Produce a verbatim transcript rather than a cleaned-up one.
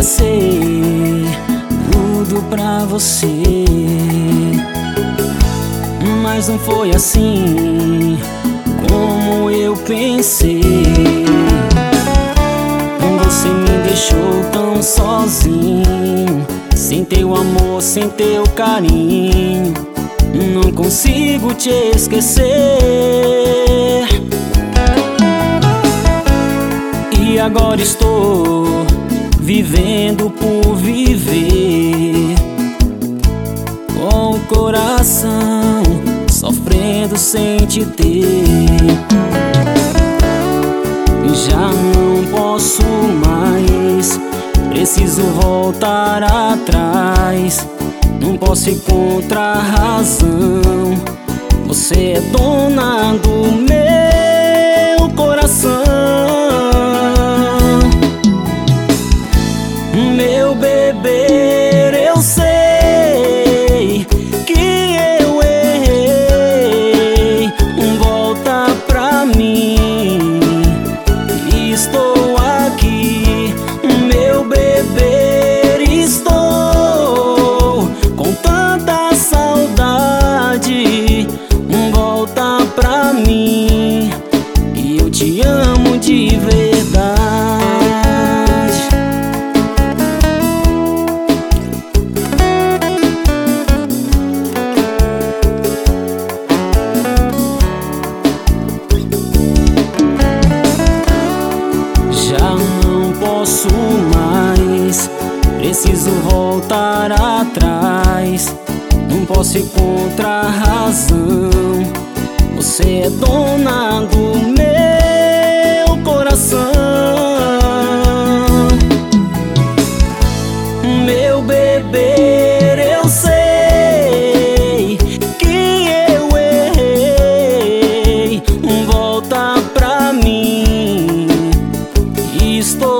ser tudo pra você, mas não foi assim como eu pensei. Você me deixou tão sozinho, sem teu amor, sem teu carinho. Não consigo te esquecer. E agora estou vivendo por viver, com o coração sofrendo sem te ter. Já não posso mais, preciso voltar atrás. Não posso encontrar razão, você é dona do meu coração. Meu bebê, eu sei que eu errei. Volta pra mim, estou aqui. Meu bebê, estou com tanta saudade. Volta pra mim, e eu te amo de verdade. Posso mais, preciso voltar atrás. Não posso encontrar razão, você é dona do meu coração. Meu bebê, eu sei que eu errei. Volta pra mim, estou